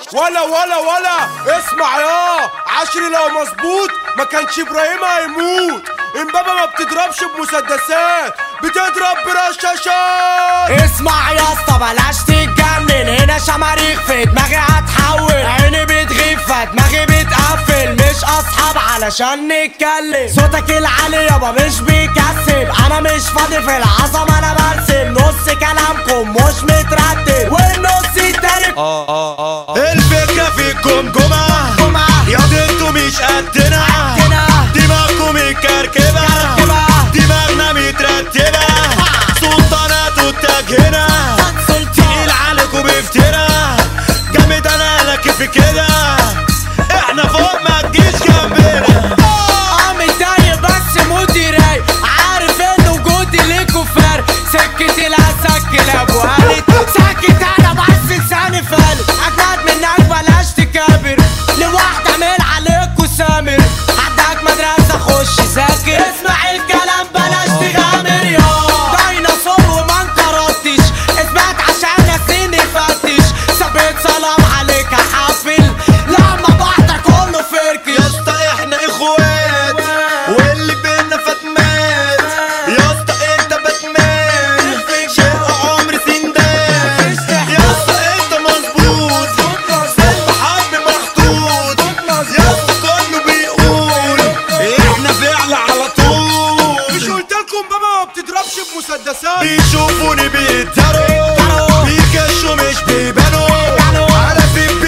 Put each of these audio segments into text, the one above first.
ولا اسمع يا عشري، لو مظبوط ما كانش ابراهيم هيموت. امبابة ما بتضربش بمسدسات، بتضرب برشاشات. اسمع يا اسطى بلاش تتجنن، هنا شماريخ في دماغي هتحول، عيني بتغيب فدماغي بتقفل، مش اصحاب علشان نتكلم. صوتك العالي يابا مش بيكسب، انا مش فاضي في العظمه، انا برسم نص كلامكم مش مترتب والنص التاني الفكرة في الجمجمة يا انتوا مش قدنا، دماغكم مكركبة دماغنا مترتبة، سلطانات والتجهنة تقيل عليكم بفترة جامد انا لك في كده، احنا فوق ما تجيش جنبنا. متضايق بس مودي رايق، عارف ان وجودي ليكوا فارق، سكتي لا سكن ابو هالي سكت انا بس لساني فالت، اجمد منك بلاش تكابر، لوحدة من عليكوا سامر، عندك مدرسة خش ذاكر، اسمع الكلام بلاش تغامر يا ديناصور وما انقرضتش، اثبات عشان ناسين يفتش، ثبت سلام عليك هحفل لما بحضر كله فركش. يا اسطى احنا اخوات واللي بينا فاتمات، يا اسطى انت باتمان شق عمر سندان، يا اسطى انت مظبوط سلم حرب محطوط، يا اسطى كله بيقول احنا فعل على طول. مش قلتلكم بابا ما بتضربش بمسدسات؟ بيشوفوني بيتداروا بيكشوا مش بيبانوا، على فين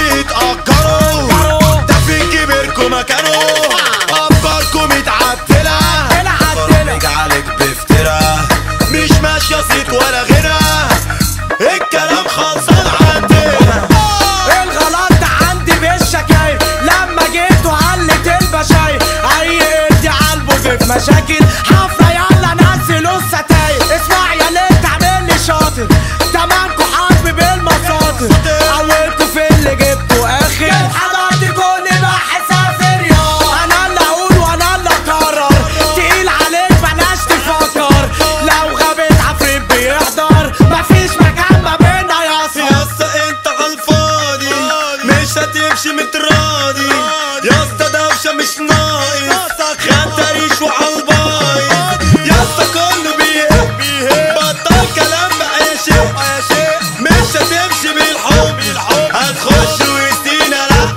بيتأجروا ده فين كبركم مكانه، أفكاركم متعدلة فرج عليك بفترة مش ماشية صيت ولا غنى، الكلام خلصان عندنا. الغلط ده عندي بالشكاير، لما جيتوا علت البشاير، اي ادي عالبه في مشاكل حفرة يلا نزلوا الستاير، اسمع يا اللي تعمل لي شاطر، تمامكوا حرب بالمساطر، اولكوا في اللي جبتوا اخر، حضرتي كل ما حسافر يا انا اللي اقول وانا اللي اقرر، تقيل عليك بلاش تفكر، لو غابت عفريت بيحضر مفيش مكان ما بينا يا اسطى. يا اسطى انت عالفاضي مش هتمشي متراضي، يا اسطى دوشة مش ناقص خدت ريش وعالبايظ، يا اسطى كله بيهب بطل كلام بقى يا شيخ، مش هتمشي بالحب هتخش وسطينا لأ.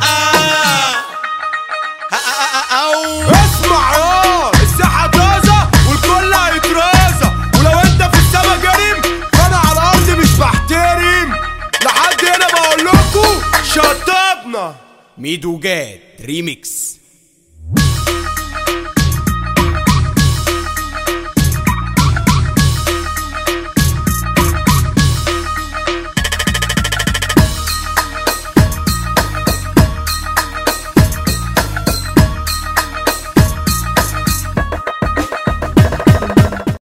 اسمع يا الساحة طازة والكل هيترازة، ولو انت في السما جريم فانا على الارض مش بحترم، لحد هنا بقولكوا شطبنا. ميدو جاد ريميكس.